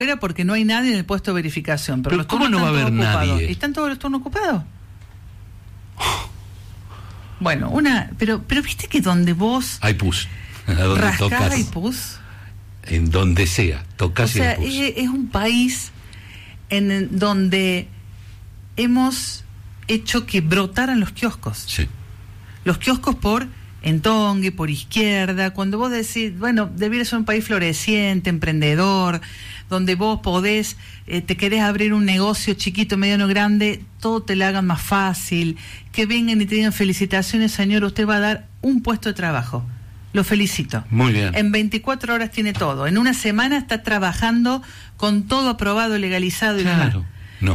Era porque no hay nadie en el puesto de verificación. Pero ¿cómo no va a haber nadie? ¿Están todos los turnos ocupados? Bueno, pero viste que donde vos hay pus. A donde rascás tocas, hay pus. En donde sea, tocas y hay pus. Es un país en donde hemos hecho que brotaran los kioscos. Sí. Los kioscos por entongue, por izquierda, cuando vos decís, bueno, debiera ser un país floreciente, emprendedor, donde vos podés, te querés abrir un negocio chiquito, mediano, grande, todo te lo hagan más fácil, que vengan y te digan felicitaciones, señor, usted va a dar un puesto de trabajo. Lo felicito. Muy bien. En 24 horas tiene todo. En una semana está trabajando con todo aprobado, legalizado y demás. No.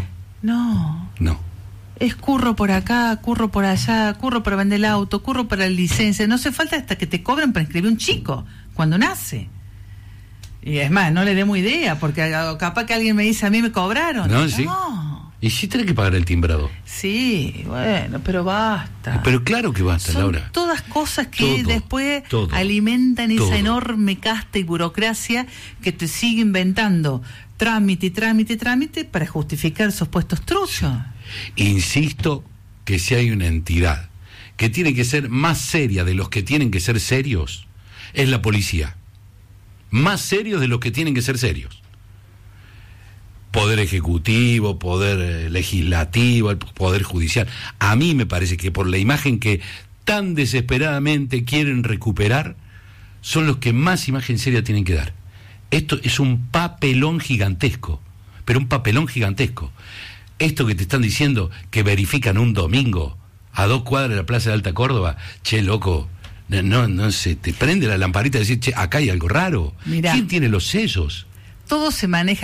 Es curro por acá, curro por allá, curro para vender el auto, curro para la licencia. No hace falta hasta que te cobren para inscribir un chico cuando nace. Y es más, no le demos idea, porque capaz que alguien me dice, a mí me cobraron. No, sí. ¿Y si tenés que pagar el timbrado? Sí, bueno, pero basta. Pero claro que basta, Son Laura. todas cosas que después alimentan esa enorme casta y burocracia que te sigue inventando trámite para justificar esos puestos truchos. Insisto que si hay una entidad que tiene que ser más seria de los que tienen que ser serios, es la policía. Más serios de los que tienen que ser serios. Poder ejecutivo, poder legislativo, el poder judicial. A mí me parece que por la imagen que tan desesperadamente quieren recuperar, son los que más imagen seria tienen que dar. Esto es un papelón gigantesco, pero un papelón gigantesco. Esto que te están diciendo, que verifican un domingo a 2 cuadras de la Plaza de Alta Córdoba, che, loco, no se te prende la lamparita de decir, che, acá hay algo raro. Mirá, ¿quién tiene los sellos? Todo se maneja